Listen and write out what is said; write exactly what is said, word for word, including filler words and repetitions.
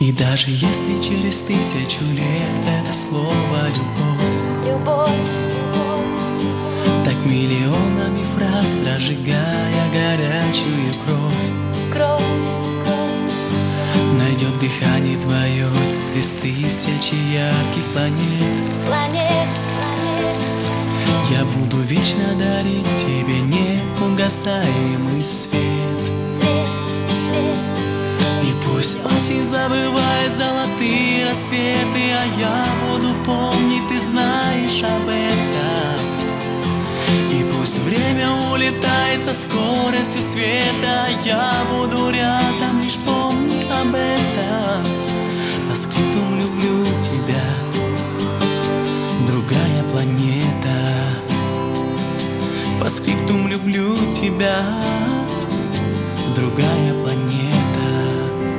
И даже если через тысячу лет это слово «любовь», любовь, любовь, так миллионами фраз, разжигая горячую кровь, кровь, кровь, найдет дыхание твое из тысячи ярких планет. планет, планет. Я буду вечно дарить тебе неугасаемый свет. Свет, свет, И пусть осень забывает золотые рассветы, а я буду помнить, ты знаешь об этом. И пусть время улетает со скоростью света, а я буду рядом, лишь помни об этом. По скриптум люблю тебя, другая планета. По скриптум люблю тебя, другая